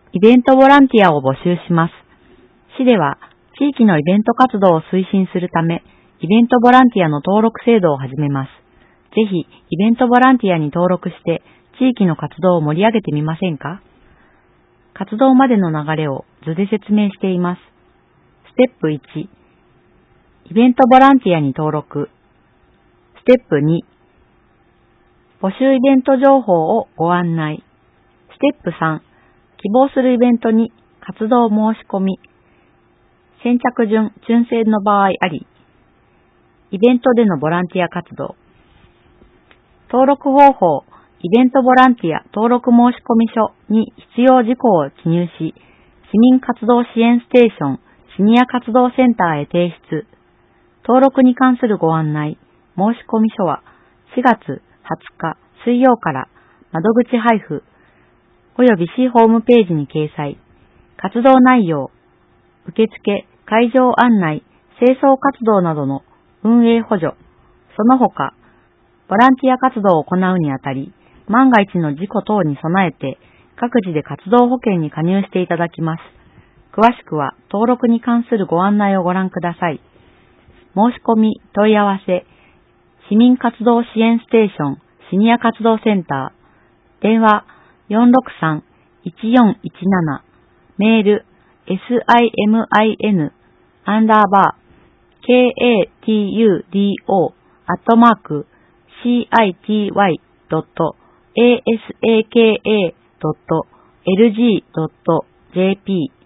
イベントボランティアを募集します。市では地域のイベント活動を推進するため、イベントボランティアの登録制度を始めます。ぜひ、イベントボランティアに登録して、地域の活動を盛り上げてみませんか？活動までの流れを図で説明しています。ステップ1、イベントボランティアに登録。ステップ2、募集イベント情報をご案内。ステップ3、希望するイベントに活動申し込み。先着順、抽選の場合あり。イベントでのボランティア活動。登録方法、イベントボランティア登録申込書に必要事項を記入し、市民活動支援ステーション、シニア活動センターへ提出。登録に関するご案内、申込書は4月20日水曜から窓口配布、および市ホームページに掲載。活動内容、受付、会場案内、清掃活動などの運営補助、その他、ボランティア活動を行うにあたり、万が一の事故等に備えて、各自で活動保険に加入していただきます。詳しくは、登録に関するご案内をご覧ください。申し込み、問い合わせ、市民活動支援ステーション、シニア活動センター、電話 463-1417、メール、simin-katudo@city.asaka.lg.jp